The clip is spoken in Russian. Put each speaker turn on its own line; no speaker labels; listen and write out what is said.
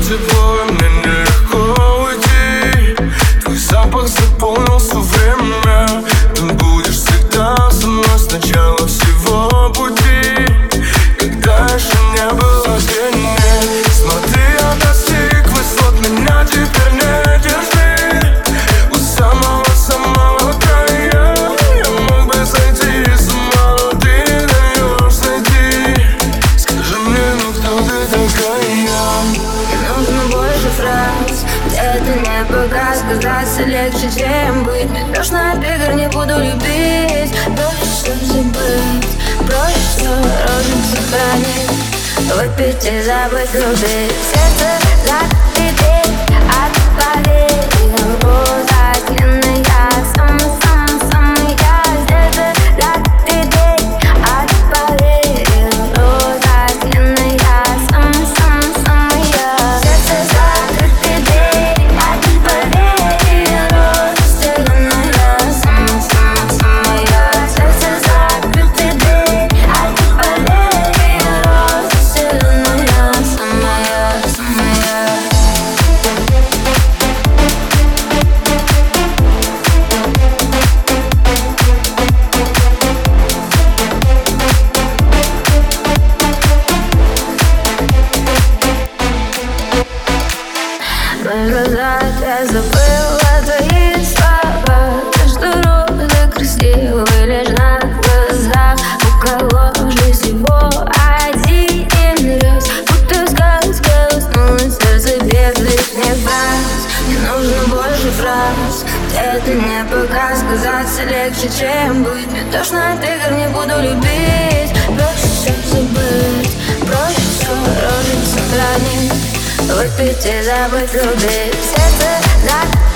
тепло, и мне нелегко уйти. Твой запах заполнил все время. Ты будешь всегда со мной с начала всего пути, когда еще не было денег. Смотри, я достиг высот, меня теперь не держи. У самого-самого края я мог бы зайти с ума, но ты не даешь зайти. Скажи мне, ну кто ты такая?
Не нужно больше фраз, где это не пока сказаться легче, чем быть. Берешь на бегар, не буду любить. Проще все забыть, проще все розжиг сохранить, выпить и забыть любить. Сердце закрепить, отпалить роза длинная, самая-самая-самая. Сердце закрепить, отпалить роза длинная, самая-самая-самая. Сердце закрепить, отпалить роза длинная, самая-самая-самая. Сердце закрепить, отпалить роза длинная, самая-самая-самая. В моих глазах я забыла твои слова. Каждая роза красивая лишь на глазах. У кого в жизни всего один раз, будто сказка уснула, сердце без лишних фраз. Не нужно больше фраз, где это не пока сказаться легче, чем быть. Мне тошно от игр, не буду любить. Проще все забыть, проще все розжиг сохранить, выпить и забыть любить. Сердце